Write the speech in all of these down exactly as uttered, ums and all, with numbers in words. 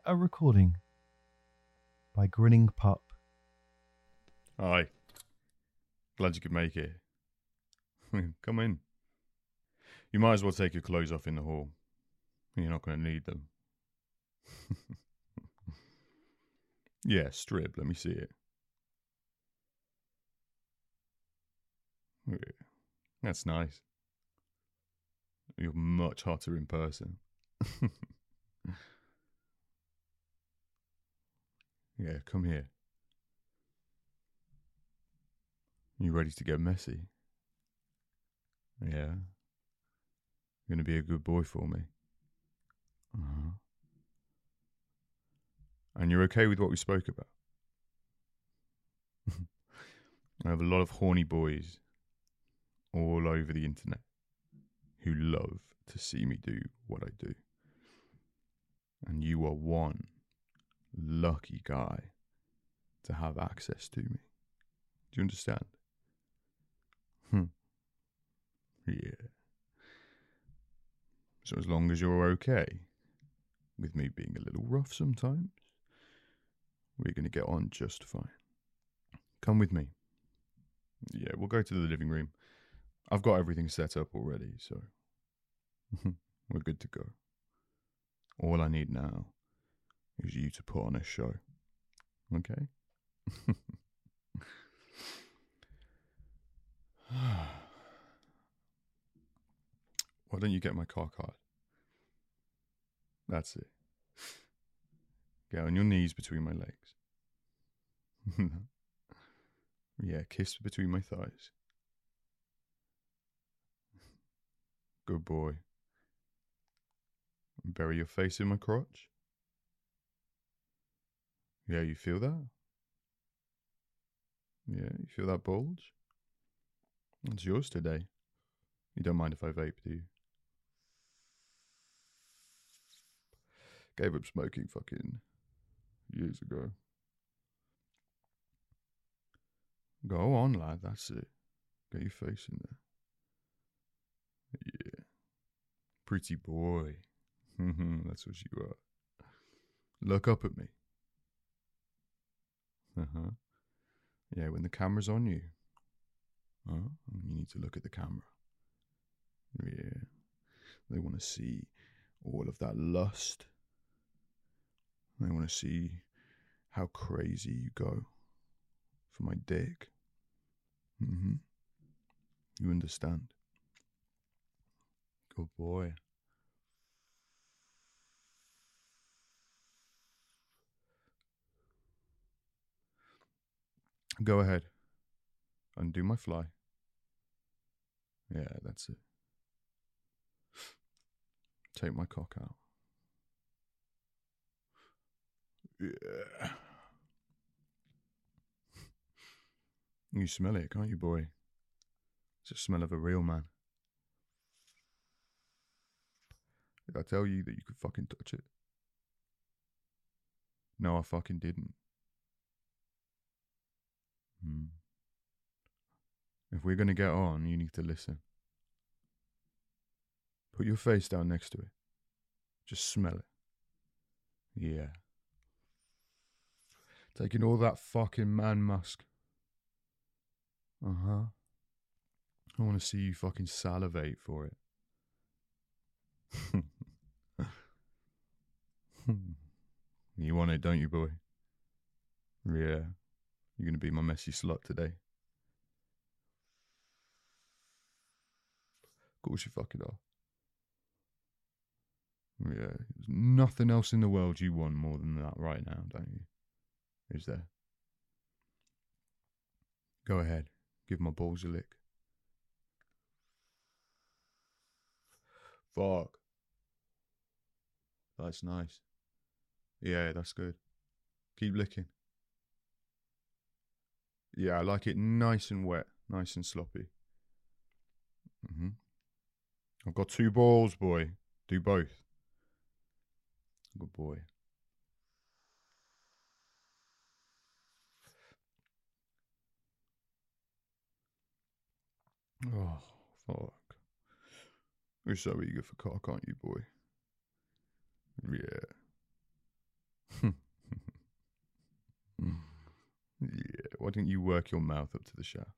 A recording by Grinning Pup. Hi. Glad you could make it. Come in. You might as well take your clothes off in the hall. You're not going to need them. Yeah, strip. Let me see it. Yeah, that's nice. You're much hotter in person. Yeah, come here. You ready to get messy? Yeah. You're going to be a good boy for me. Uh-huh. And you're okay with what we spoke about? I have a lot of horny boys all over the internet who love to see me do what I do. And you are one lucky guy to have access to me. Do you understand? Hmm. Yeah. So as long as you're okay with me being a little rough sometimes, we're going to get on just fine. Come with me. Yeah, we'll go to the living room. I've got everything set up already, so we're good to go. All I need now is you to put on a show. Okay? Why don't you get my car card? That's it. Get on your knees between my legs. Yeah, kiss between my thighs. Good boy. Bury your face in my crotch. Yeah, you feel that? Yeah, you feel that bulge? It's yours today. You don't mind if I vape, do you? Gave up smoking fucking years ago. Go on, lad, that's it. Get your face in there. Yeah. Pretty boy. That's what you are. Look up at me. Uh-huh. Yeah, when the camera's on you. Oh, you need to look at the camera. Yeah. They want to see all of that lust. They want to see how crazy you go for my dick. Mm-hmm. You understand? Good boy. Go ahead. Undo my fly. Yeah, that's it. Take my cock out. Yeah. You smell it, can't you, boy? It's the smell of a real man. Did I tell you that you could fucking touch it? No, I fucking didn't. Hmm. If we're gonna get on, you need to listen. Put your face down next to it. Just smell it. Yeah. Taking all that fucking man musk. Uh-huh. I want to see you fucking salivate for it. You want it, don't you, boy? Yeah. You're going to be my messy slut today. Of course you fucking are. Yeah. There's nothing else in the world you want more than that right now, don't you? Is there? Go ahead. Give my balls a lick. Fuck. That's nice. Yeah, that's good. Keep licking. Yeah, I like it nice and wet, nice and sloppy. Mm-hmm. I've got two balls, boy. Do both. Good boy. Oh, fuck. You're so eager for cock, aren't you, boy? Yeah. Yeah, why don't you work your mouth up to the shaft?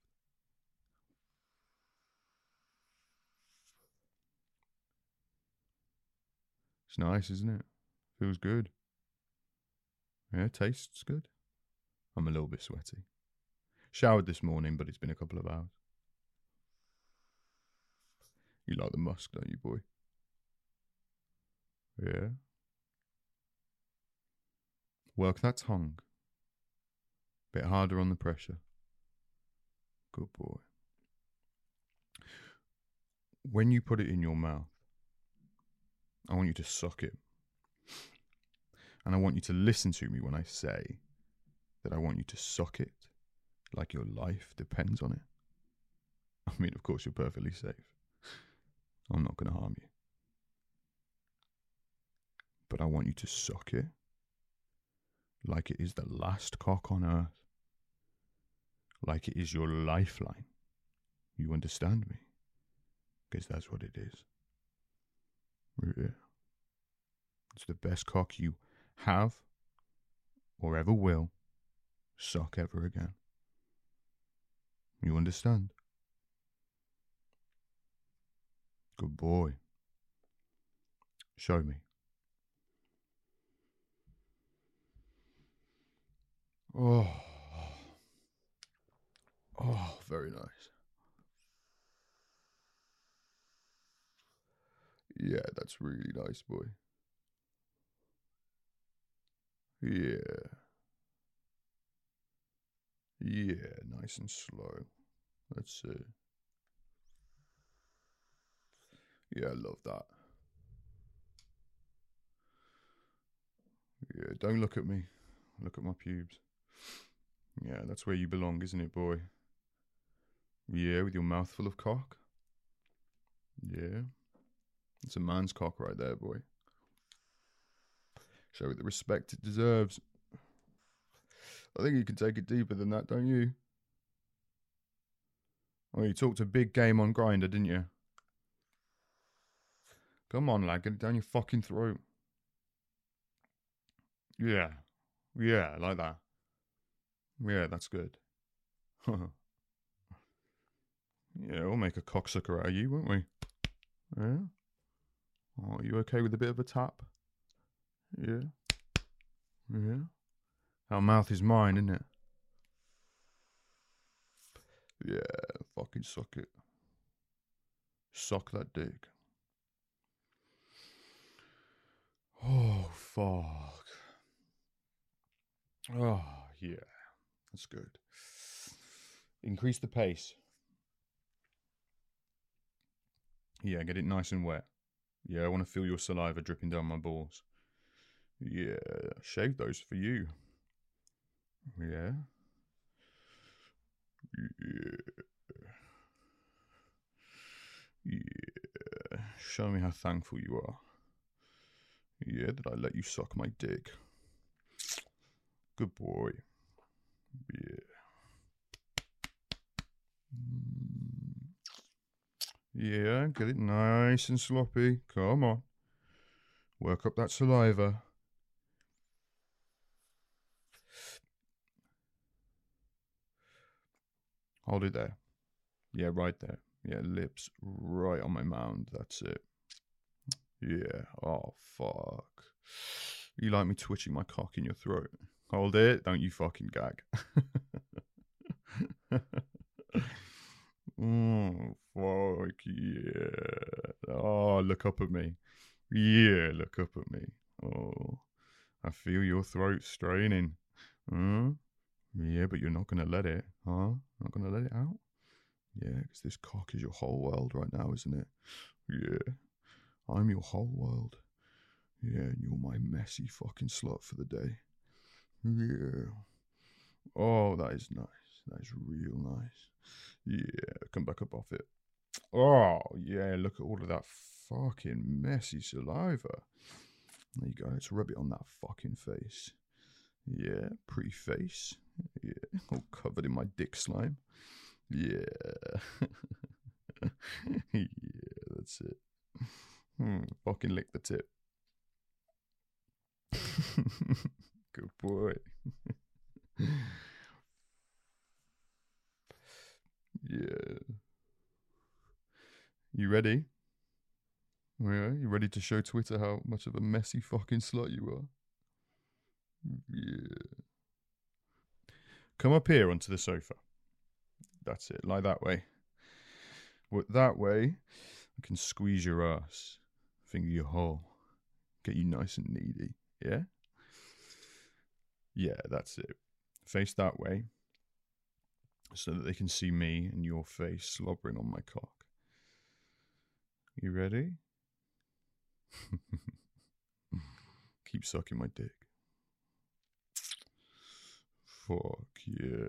It's nice, isn't it? Feels good. Yeah, tastes good. I'm a little bit sweaty. Showered this morning, but it's been a couple of hours. You like the musk, don't you, boy? Yeah. Work that tongue. Bit harder on the pressure. Good boy. When you put it in your mouth, I want you to suck it. And I want you to listen to me when I say that I want you to suck it like your life depends on it. I mean, of course, you're perfectly safe. I'm not going to harm you. But I want you to suck it like it is the last cock on earth. Like it is your lifeline. You understand me? Because that's what it is. Yeah. It's the best cock you have or ever will suck ever again. You understand? Good boy. Show me. Oh. Oh, very nice. Yeah, that's really nice, boy. Yeah. Yeah, nice and slow. That's it. Yeah, I love that. Yeah, don't look at me. Look at my pubes. Yeah, that's where you belong, isn't it, boy? Yeah, with your mouth full of cock. Yeah. It's a man's cock right there, boy. Show it the respect it deserves. I think you can take it deeper than that, don't you? Oh, you talked a big game on Grindr, didn't you? Come on, lad, get it down your fucking throat. Yeah. Yeah, like that. Yeah, that's good. Yeah, we'll make a cocksucker out of you, won't we? Yeah? Oh, are you okay with a bit of a tap? Yeah? Yeah? Our mouth is mine, isn't it? Yeah, fucking suck it. Suck that dick. Oh, fuck. Oh, yeah. That's good. Increase the pace. Yeah, get it nice and wet. Yeah, I want to feel your saliva dripping down my balls. Yeah, shave those for you. Yeah. Yeah. Yeah. Show me how thankful you are. Yeah, that I let you suck my dick. Good boy. Yeah. Yeah, get it nice and sloppy. Come on. Work up that saliva. Hold it there. Yeah, right there. Yeah, lips right on my mound. That's it. Yeah. Oh, fuck. You like me twitching my cock in your throat? Hold it. Don't you fucking gag. Oh, fuck yeah. Oh, look up at me. Yeah, look up at me. Oh, I feel your throat straining. Huh? Yeah, but you're not going to let it, huh? Not going to let it out? Yeah, because this cock is your whole world right now, isn't it? Yeah. I'm your whole world. Yeah, and you're my messy fucking slut for the day. Yeah. Oh, that is nice. That is real nice. Yeah, come back up off it. Oh, yeah, look at all of that fucking messy saliva. There you go, let's rub it on that fucking face. Yeah, pretty face. Yeah, all covered in my dick slime. Yeah. Yeah, that's it. Hmm, fucking lick the tip. Good boy. Yeah. You ready? Yeah, you ready to show Twitter how much of a messy fucking slut you are? Yeah. Come up here onto the sofa. That's it. Lie that way. Well, that way, I can squeeze your ass, finger your hole, get you nice and needy. Yeah? Yeah, that's it. Face that way, so that they can see me and your face slobbering on my cock. You ready? Keep sucking my dick. Fuck yeah.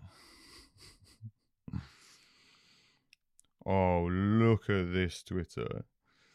Oh, look at this Twitter.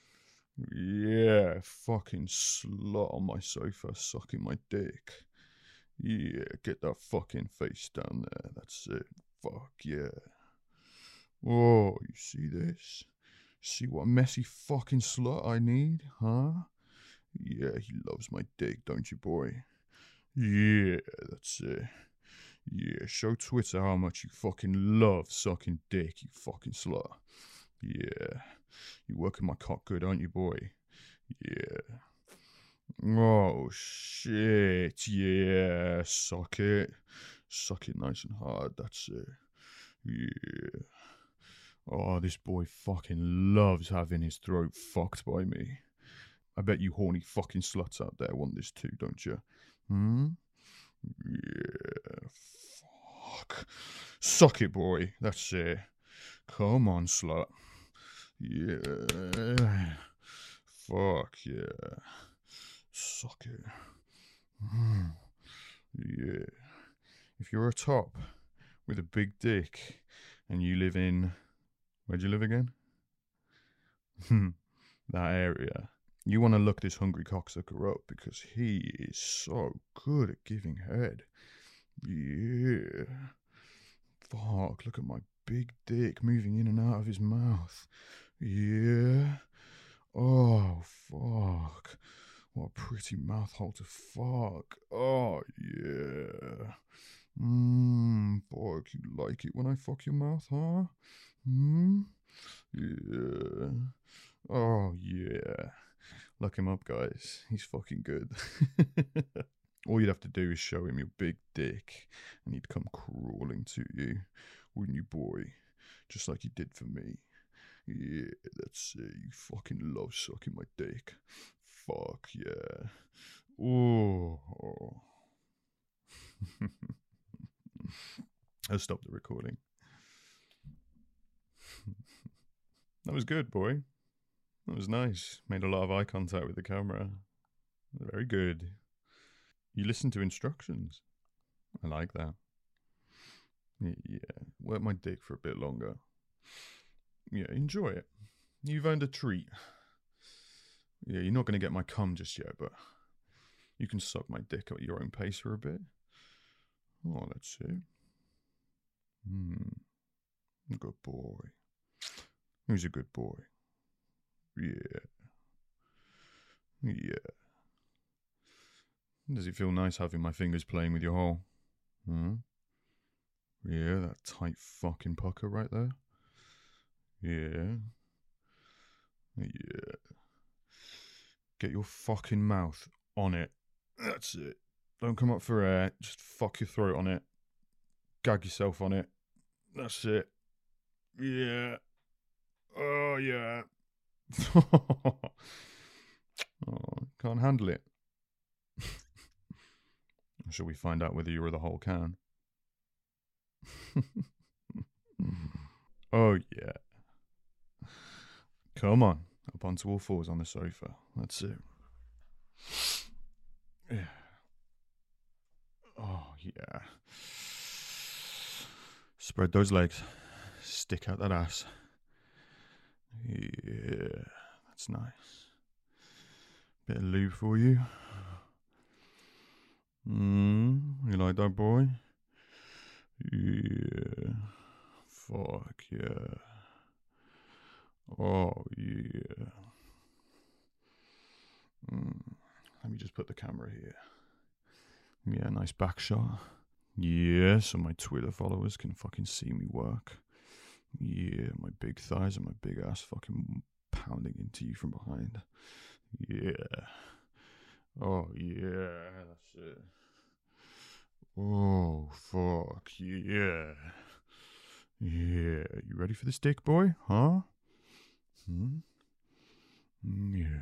Yeah, fucking slut on my sofa sucking my dick. Yeah, get that fucking face down there. That's it. Fuck yeah. Oh, you see this? See what messy fucking slut I need, huh? Yeah, he loves my dick, don't you, boy? Yeah, that's it. Yeah, show Twitter how much you fucking love sucking dick, you fucking slut. Yeah, you working my cock good, aren't you, boy? Yeah. Oh, shit. Yeah, suck it. Suck it nice and hard, that's it. Yeah. Oh, this boy fucking loves having his throat fucked by me. I bet you horny fucking sluts out there want this too, don't you? Hmm? Yeah. Fuck. Suck it, boy. That's it. Come on, slut. Yeah. Fuck yeah. Suck it. Mm. Yeah. If you're a top with a big dick and you live in... Where'd you live again? That area. You want to look this hungry cocksucker up because he is so good at giving head. Yeah. Fuck, look at my big dick moving in and out of his mouth. Yeah. Oh, fuck. What a pretty mouth hole to fuck. Oh, yeah. Mmm, fuck, you like it when I fuck your mouth, huh? Hmm? Yeah. Oh, yeah. Look him up, guys. He's fucking good. All you'd have to do is show him your big dick, and he'd come crawling to you, wouldn't you, boy? Just like he did for me. Yeah, that's it. You fucking love sucking my dick. Fuck yeah. Oh. I'll stop the recording. That was good, boy. That was nice. Made a lot of eye contact with the camera. Very good. You listen to instructions. I like that. Yeah. Work my dick for a bit longer. Yeah, enjoy it. You've earned a treat. Yeah, you're not going to get my cum just yet, but you can suck my dick at your own pace for a bit. Oh, that's it. Hmm. Good boy. Who's a good boy? Yeah. Yeah. Does it feel nice having my fingers playing with your hole? Hmm? Yeah, that tight fucking pucker right there. Yeah. Yeah. Get your fucking mouth on it. That's it. Don't come up for air. Just fuck your throat on it. Gag yourself on it. That's it. Yeah. Oh, yeah. Oh, can't handle it. Shall we find out whether you're the whole can? Oh, yeah. Come on. Up onto all fours on the sofa. That's it. Yeah. Oh, yeah. Spread those legs. Stick out that ass. Yeah. That's nice. Bit of lube for you. Mmm. You like that, boy? Yeah. Fuck yeah. Oh, yeah. Mm. Let me just put the camera here. Yeah, nice back shot. Yeah, so my Twitter followers can fucking see me work. Yeah, my big thighs and my big ass fucking pounding into you from behind. Yeah. Oh, yeah, that's it. Oh, fuck, yeah. Yeah, you ready for this dick, boy? Huh? Hmm? Yeah.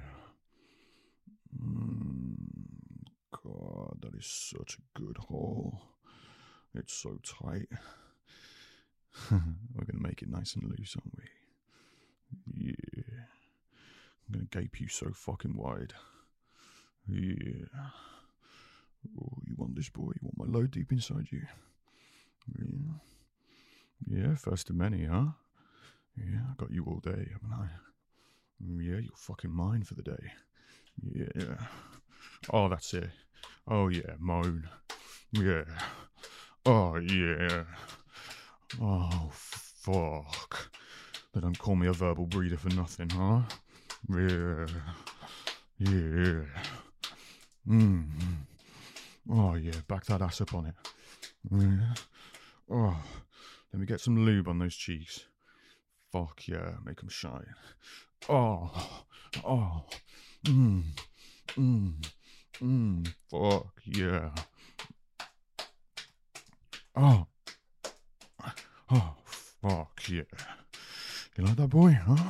Mm, God, that is such a good hole. It's so tight. We're gonna make it nice and loose, aren't we? Yeah. I'm gonna gape you so fucking wide. Yeah. Oh, you want this, boy? You want my load deep inside you? Yeah. Yeah, first of many, huh? Yeah, I got you all day, haven't I? Yeah, you're fucking mine for the day. Yeah. Oh, that's it. Oh, yeah, moan. Yeah. Oh, yeah. Oh, fuck. They don't call me a verbal breeder for nothing, huh? Yeah. Yeah. Mm. Oh, yeah, back that ass up on it. Yeah. Oh, let me get some lube on those cheeks. Fuck yeah, make them shine. Oh, oh, mmm, mmm, mmm, fuck yeah. Oh, oh, fuck yeah. You like that, boy, huh?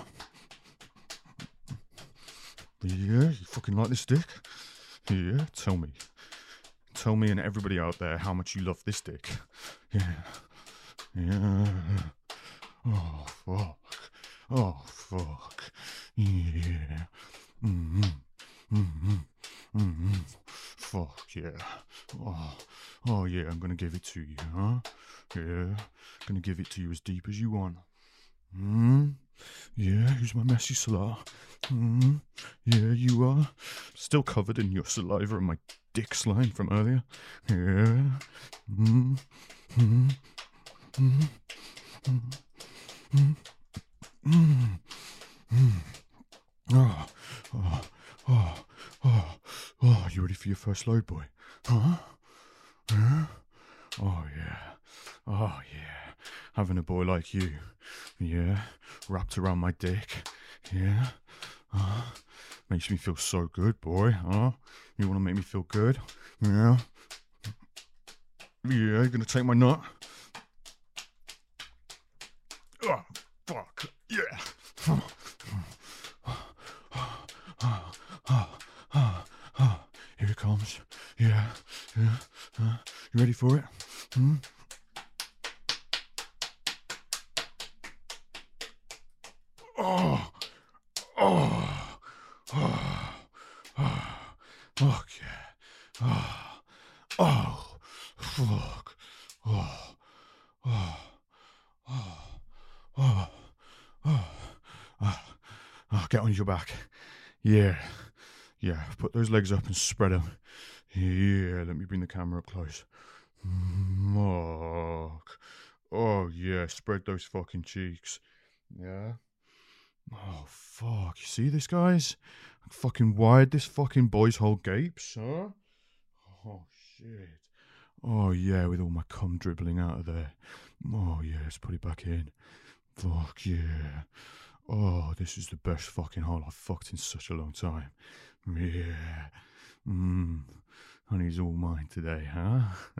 Yeah, you fucking like this dick? Yeah, tell me. Tell me and everybody out there how much you love this dick. Yeah, yeah. Oh, fuck. Oh, fuck. Yeah. Mm-hmm. Mm-hmm. Mm-hmm. Fuck, yeah. Oh, oh, yeah, I'm gonna give it to you, huh? Yeah. Gonna give it to you as deep as you want. Hmm? Yeah, who's my messy slut? Hmm? Yeah, you are. Still covered in your saliva and my dick slime from earlier. Yeah. Hmm? Hmm? Hmm? Hmm? Hmm? Mm. Mm. Oh, oh, oh, oh, oh, you ready for your first load, boy? Huh? Huh? Oh, yeah. Oh, yeah. Having a boy like you. Yeah. Wrapped around my dick. Yeah. Uh, makes me feel so good, boy. Huh? You want to make me feel good? Yeah. Yeah, you gonna take my nut? Oh, fuck. Yeah. Here it comes. Yeah. Yeah. Uh, you ready for it? Hmm? Oh. Oh. Oh. Oh. Fuck yeah. Oh. Oh. Fuck. Oh. Oh. Oh. Oh. Oh. Oh. Oh. Get on your back. Yeah. Yeah. Put those legs up and spread them. Yeah. Let me bring the camera up close. Fuck. Oh, yeah. Spread those fucking cheeks. Yeah. Oh, fuck. You see this, guys? I fucking wired this fucking boy's whole gapes, huh? Oh, shit. Oh, yeah, with all my cum dribbling out of there. Oh, yeah, let's put it back in. Fuck, yeah. Oh, this is the best fucking hole I've fucked in such a long time. Yeah. Mmm. Honey's all mine today, huh?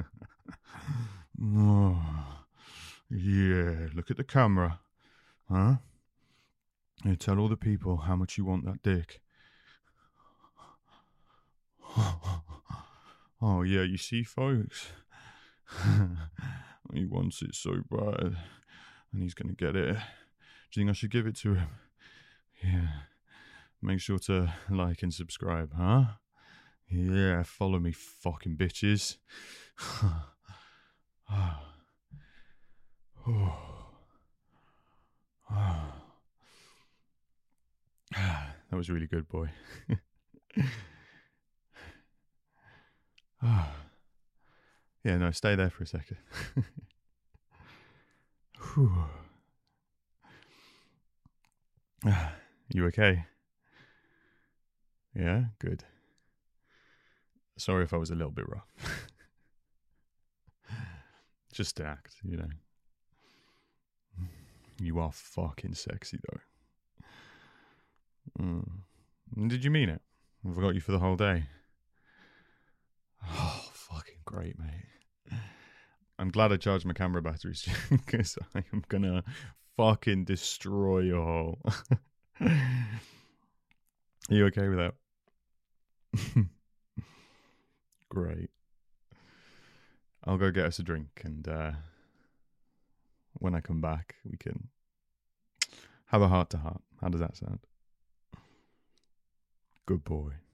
Oh. Yeah, look at the camera. Huh? Yeah, tell all the people how much you want that dick. Oh, yeah, you see, folks? He wants it so bad, and he's going to get it. Do you think I should give it to him? Yeah. Make sure to like and subscribe, huh? Yeah, follow me, fucking bitches. That was really good, boy. Yeah, no, stay there for a second. You okay? Yeah, good. Sorry if I was a little bit rough. Just an act, you know. You are fucking sexy, though. Mm. Did you mean it? I forgot you for the whole day. Oh, fucking great, mate. I'm glad I charged my camera batteries because I am gonna fucking destroy your hole. Are you okay with that? Great. I'll go get us a drink, and uh, when I come back, we can have a heart to heart. How does that sound? Good boy.